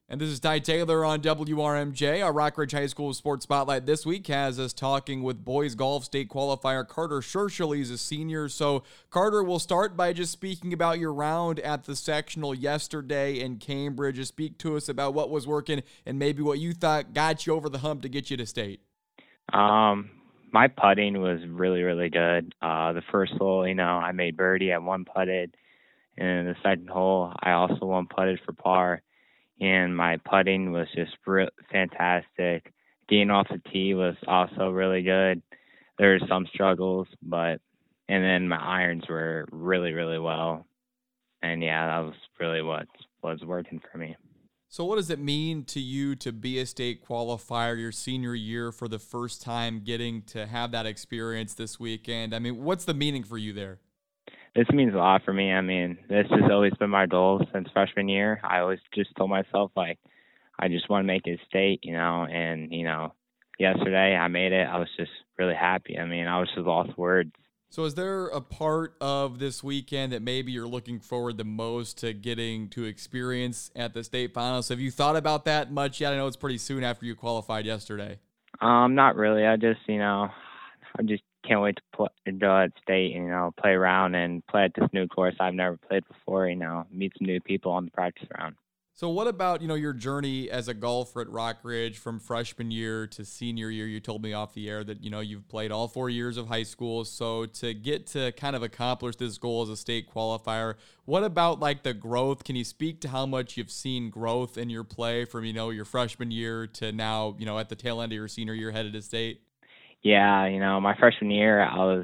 And this is Ty Taylor on WRMJ. Our Rockridge High School Sports Spotlight this week has us talking with boys golf state qualifier Carter Scherschel. He's a senior. So, Carter, we'll start by just speaking about your round at the sectional yesterday in Cambridge. Just speak to us about what was working and maybe what you thought got you over the hump to get you to state. My putting was really, really good. The first hole, I made birdie. I one putted. And the second hole, I also one putted for par. And my putting was just fantastic. Getting off the tee was also really good. There were some struggles, and then my irons were really, really well. And yeah, that was really what was working for me. So what does it mean to you to be a state qualifier your senior year for the first time, getting to have that experience this weekend? I mean, what's the meaning for you there? This means a lot for me. I mean, this has always been my goal since freshman year. I always just told myself, I just want to make it state, and, yesterday I made it. I was just really happy. I mean, I was just lost for words. So is there a part of this weekend that maybe you're looking forward the most to getting to experience at the state finals? Have you thought about that much yet? I know it's pretty soon after you qualified yesterday. Not really. I just, I just can't wait to go at state and, play around and play at this new course I've never played before, meet some new people on the practice round. So what about, your journey as a golfer at Rockridge from freshman year to senior year? You told me off the air that, you've played all 4 years of high school. So to get to kind of accomplish this goal as a state qualifier, what about the growth? Can you speak to how much you've seen growth in your play from, your freshman year to now, at the tail end of your senior year headed to state? Yeah, my freshman year, I was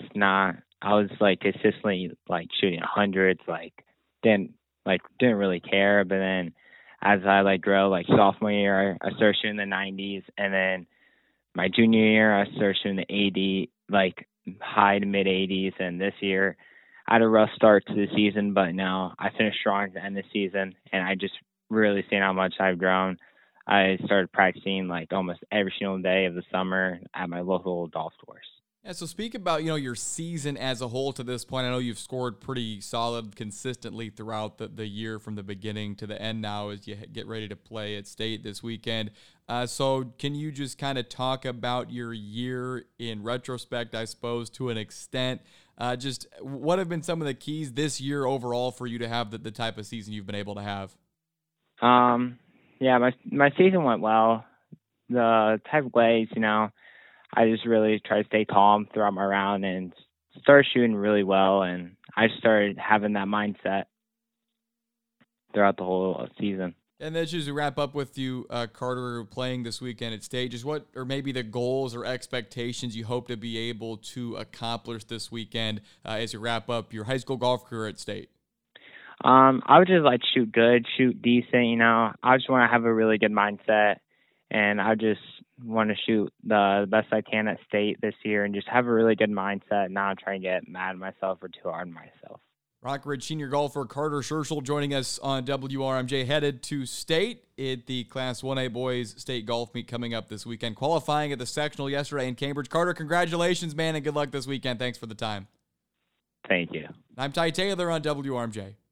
consistently shooting hundreds, didn't really care. But then as I grow, sophomore year, I started shooting the 90s, and then my junior year, I started shooting the 80, high to mid 80s. And this year, I had a rough start to the season, but now I finished strong at the end of the season, and I just really seen how much I've grown. I started practicing almost every single day of the summer at my local golf course. Yeah, so speak about, your season as a whole to this point. I know you've scored pretty solid consistently throughout the year from the beginning to the end now as you get ready to play at state this weekend. So can you just kind of talk about your year in retrospect, I suppose, to an extent? Just what have been some of the keys this year overall for you to have the type of season you've been able to have? Yeah, my season went well. The type of ways, I just really tried to stay calm throughout my round and started shooting really well. And I started having that mindset throughout the whole season. And then just to wrap up with you, Carter, playing this weekend at state, just what are maybe the goals or expectations you hope to be able to accomplish this weekend as you wrap up your high school golf career at state? I would just shoot good, shoot decent, I just want to have a really good mindset, and I just want to shoot the best I can at state this year and just have a really good mindset, not try and get mad at myself or too hard on myself. Rockridge senior golfer Carter Scherschel joining us on WRMJ, headed to state at the Class 1A Boys State Golf Meet coming up this weekend, qualifying at the sectional yesterday in Cambridge. Carter, congratulations, man, and good luck this weekend. Thanks for the time. Thank you. I'm Ty Taylor on WRMJ.